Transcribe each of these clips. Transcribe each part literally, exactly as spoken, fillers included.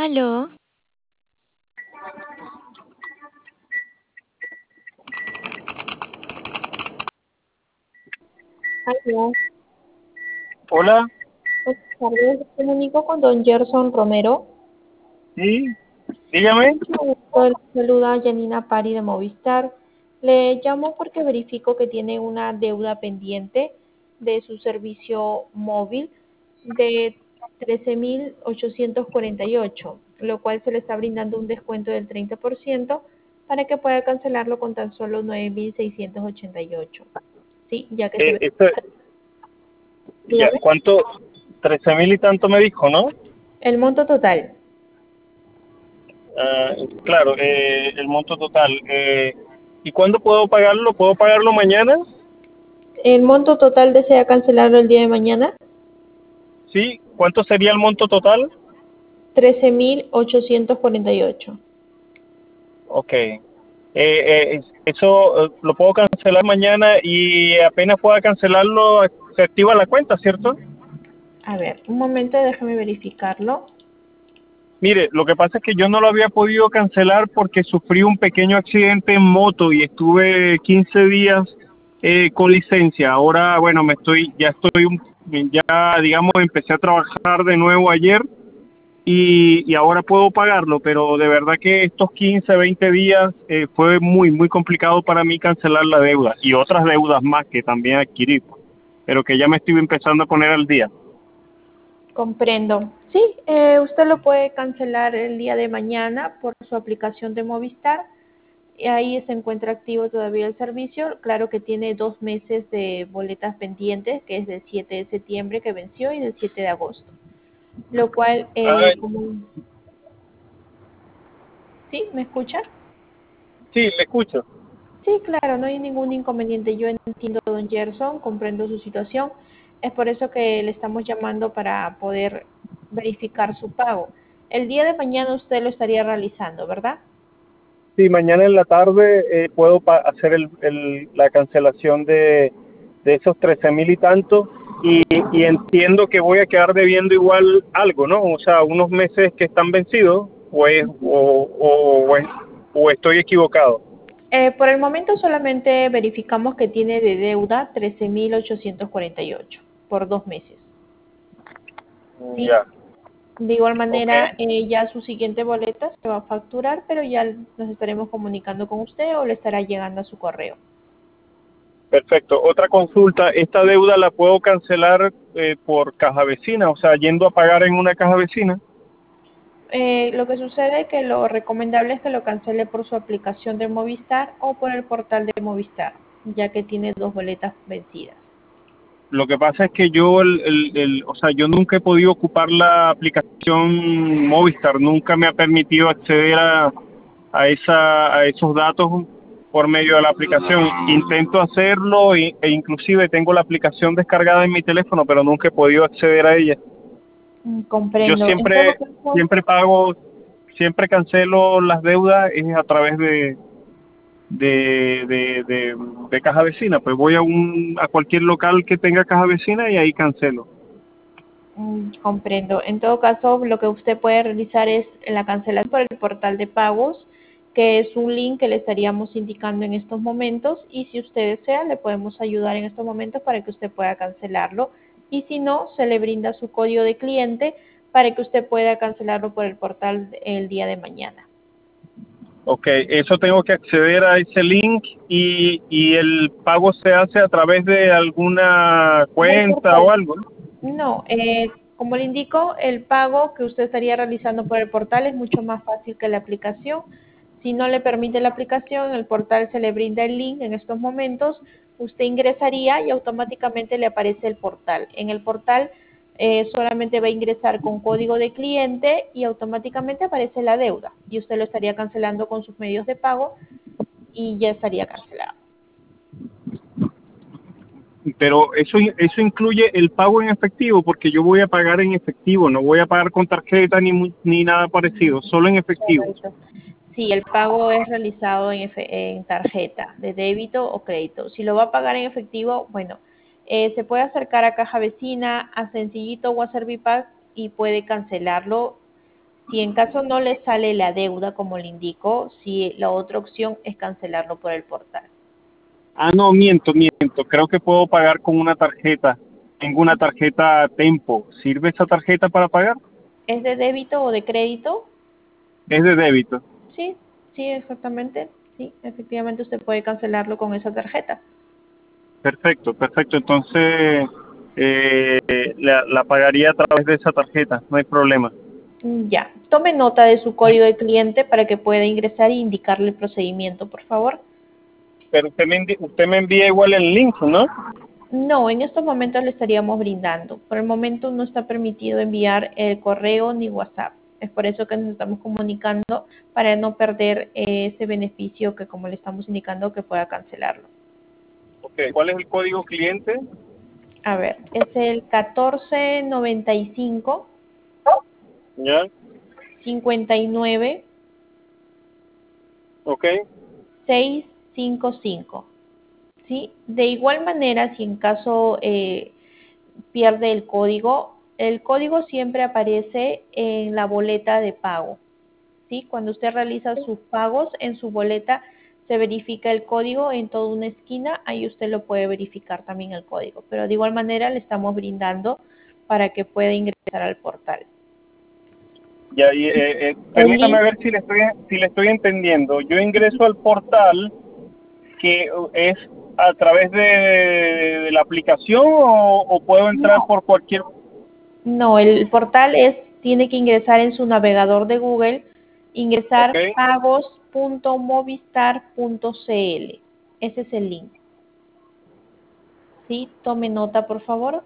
Aló, Aló, Hola, buenas tardes. Me comunico con don Gerson Romero. sí, dígame. Mucho gusto, le saluda Janina Pari de Movistar. Le llamo porque verifico que tiene una deuda pendiente de su servicio móvil de trece mil ochocientos cuarenta y ocho, lo cual se le está brindando un descuento del treinta por ciento para que pueda cancelarlo con tan solo nueve mil seiscientos ochenta y ocho. Sí, ya que Eh, se... esto, ya, Dígame. ¿cuánto? Trece mil y tanto me dijo, ¿no? El monto total. Ah, claro, eh, el monto total. Eh, ¿y cuándo puedo pagarlo? ¿Puedo pagarlo mañana? ¿El monto total desea cancelarlo el día de mañana? Sí, ¿cuánto sería el monto total? Trece mil ochocientos cuarenta y ocho. Ok. Eh, eh, eso eh, lo puedo cancelar mañana y apenas pueda cancelarlo, se activa la cuenta, ¿cierto? A ver, un momento, déjame verificarlo. Mire, lo que pasa es que yo no lo había podido cancelar porque sufrí un pequeño accidente en moto y estuve quince días eh, con licencia. Ahora, bueno, me estoy, ya estoy, un- ya digamos, empecé a trabajar de nuevo ayer y, y ahora puedo pagarlo, pero de verdad que estos quince, veinte días eh, fue muy, muy complicado para mí cancelar la deuda y otras deudas más que también adquirí, pero que ya me estoy empezando a poner al día. Comprendo. Sí, eh, usted lo puede cancelar el día de mañana por su aplicación de Movistar. Y ahí se encuentra activo todavía el servicio. Claro que tiene dos meses de boletas pendientes, que es del siete de septiembre que venció y del siete de agosto. Lo cual, eh, Ay, como... ¿Sí? ¿Me escucha? sí, le escucho. Sí, claro, no hay ningún inconveniente. Yo entiendo, don Gerson, comprendo su situación. Es por eso que le estamos llamando para poder verificar su pago. El día de mañana usted lo estaría realizando, ¿verdad? Sí, mañana en la tarde eh, puedo pa- hacer el, el- la cancelación de, de esos trece mil y tanto y, y entiendo que voy a quedar debiendo igual algo, ¿no? O sea, unos meses que están vencidos o, es, o, o, o es- o estoy equivocado. Eh, por el momento solamente verificamos que tiene de deuda trece mil ochocientos cuarenta y ocho por dos meses. Sí, Ya, de igual ok, manera eh, ya su siguiente boleta se va a facturar, pero ya nos estaremos comunicando con usted o le estará llegando a su correo. perfecto. Otra consulta, ¿esta deuda la puedo cancelar eh, por caja vecina? O sea, yendo a pagar en una caja vecina. Eh, lo que sucede es que lo recomendable es que lo cancele por su aplicación de Movistar o por el portal de Movistar, ya que tiene dos boletas vencidas. Lo que pasa es que yo, el, el, el- o sea, yo nunca he podido ocupar la aplicación Movistar, nunca me ha permitido acceder a, a, esa, a esos datos por medio de la aplicación. Intento hacerlo e, e inclusive tengo la aplicación descargada en mi teléfono, pero nunca he podido acceder a ella. Mm, Yo comprendo. En todo siempre, caso, siempre pago, siempre cancelo las deudas es a través de, de, de, de, de caja vecina, pues voy a un a cualquier local que tenga caja vecina y ahí cancelo. mm, comprendo. En todo caso, lo que usted puede realizar es la cancelación por el portal de pagos, que es un link que le estaríamos indicando en estos momentos y si usted desea, le podemos ayudar en estos momentos para que usted pueda cancelarlo y si no, se le brinda su código de cliente para que usted pueda cancelarlo por el portal el día de mañana. Ok, eso tengo que acceder a ese link y, y el pago se hace a través de alguna En el cuenta o portal. algo, ¿no? No, eh, como le indico, el pago que usted estaría realizando por el portal es mucho más fácil que la aplicación. Si no le permite la aplicación, el portal se le brinda el link en estos momentos, usted ingresaría y automáticamente le aparece el portal. En el portal eh, solamente va a ingresar con código de cliente y automáticamente aparece la deuda y usted lo estaría cancelando con sus medios de pago y ya estaría cancelado. Pero eso eso incluye el pago en efectivo porque yo voy a pagar en efectivo, no voy a pagar con tarjeta ni mu- ni nada parecido, solo en efectivo. Correcto. Sí, el pago es realizado en, efe- en tarjeta de débito o crédito. Si lo va a pagar en efectivo, bueno, eh, se puede acercar a Caja Vecina, a Sencillito o a Servipack y puede cancelarlo Si en caso no le sale la deuda, como le indico, si la otra opción es cancelarlo por el portal. Ah, no, miento, miento. Creo que puedo pagar con una tarjeta. Tengo una tarjeta Tempo. ¿Sirve esa tarjeta para pagar? ¿Es de débito o de crédito? Es de débito. Sí, sí, exactamente. Sí, efectivamente usted puede cancelarlo con esa tarjeta. Perfecto, perfecto. Entonces, eh, la, la pagaría a través de esa tarjeta. No hay problema. Ya, tome nota de su código de cliente para que pueda ingresar e indicarle el procedimiento, por favor. Pero usted me, envi- usted me envía igual el link, ¿no? No, en estos momentos le estaríamos brindando. Por el momento no está permitido enviar el correo ni WhatsApp. Es por eso que nos estamos comunicando para no perder eh, ese beneficio que, como le estamos indicando, que pueda cancelarlo. Ok. ¿Cuál es el código cliente? A ver, es el catorce noventa y cinco Ya. cincuenta y nueve Ok. seiscientos cincuenta y cinco. ¿Sí? De igual manera, si en caso eh, pierde el código, el código siempre aparece en la boleta de pago. ¿Sí? Cuando usted realiza sus pagos en su boleta, se verifica el código en toda una esquina, ahí usted lo puede verificar también el código. Pero de igual manera le estamos brindando para que pueda ingresar al portal. Y ahí, eh, eh, El permítame link, ver si le estoy si le estoy entendiendo. Yo ingreso al portal que es a través de, de la aplicación o, o puedo entrar no, por cualquier. no, el portal es, tiene que ingresar en su navegador de Google, Ok. ingresar pagos punto movistar punto cl. Ese es el link. ¿Sí? Tome nota, por favor.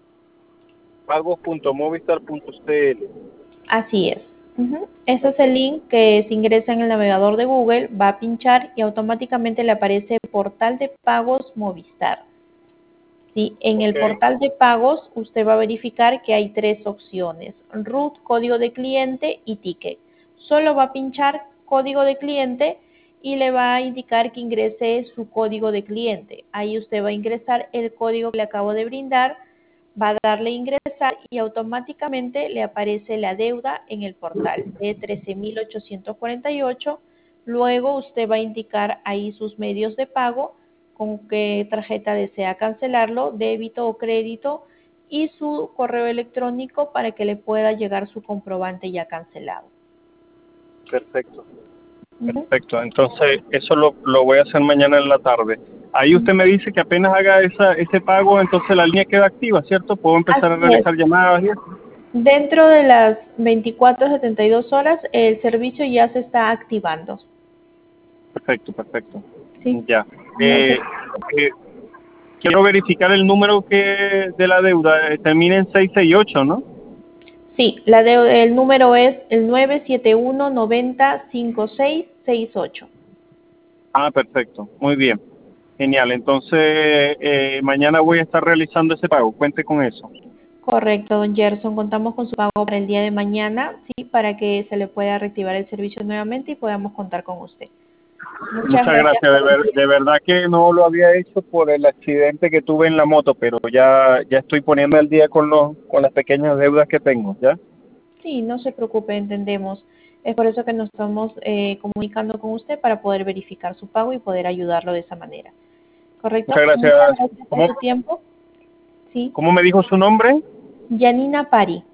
pagos punto movistar punto c l. Así es. Ujú. Ese es Ok. el link que se ingresa en el navegador de Google, va a pinchar y automáticamente le aparece portal de pagos Movistar. ¿Sí? En Ok. el portal de pagos usted va a verificar que hay tres opciones, root, código de cliente y ticket. Solo va a pinchar código de cliente y le va a indicar que ingrese su código de cliente. Ahí usted va a ingresar el código que le acabo de brindar, va a darle a ingresar y automáticamente le aparece la deuda en el portal de trece mil ochocientos cuarenta y ocho. Luego usted va a indicar ahí sus medios de pago, con qué tarjeta desea cancelarlo, débito o crédito, y su correo electrónico para que le pueda llegar su comprobante ya cancelado. Perfecto. Ujú. Perfecto. Entonces, eso lo, lo voy a hacer mañana en la tarde. Ahí usted me dice que apenas haga esa, ese pago, entonces la línea queda activa, ¿cierto? Puedo empezar a Así es. realizar llamadas y eso. Dentro de las veinticuatro a setenta y dos horas, el servicio ya se está activando. Perfecto, perfecto. Sí. Ya. No Eh, se eh, quiero verificar el número que de la deuda. eh, Termina en seiscientos sesenta y ocho, ¿no? Sí, la de, el número es el nueve siete uno nueve cero cinco seis seis ocho. Ah, perfecto. Muy bien. Genial. Entonces, eh, mañana voy a estar realizando ese pago. Cuente con eso. Correcto, don Gerson. Contamos con su pago para el día de mañana, sí, para que se le pueda reactivar el servicio nuevamente y podamos contar con usted. Muchas Muchas gracias gracias. De, por el ver- tiempo. de verdad que no lo había hecho por el accidente que tuve en la moto, pero ya ya estoy poniendo al día con los con las pequeñas deudas que tengo, ¿ya? Sí, no se preocupe, entendemos. Es por eso que nos estamos eh, comunicando con usted para poder verificar su pago y poder ayudarlo de esa manera. ¿Correcto? Muchas Muchas gracias. gracias por ¿Cómo su tiempo. Sí. cómo me dijo su nombre? Yanina Pari.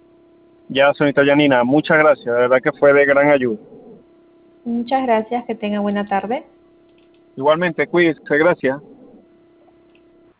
Ya, señorita Yanina, muchas gracias. De verdad que fue de gran ayuda. Muchas gracias. Que tenga buena tarde. Igualmente, cuídese. Gracias.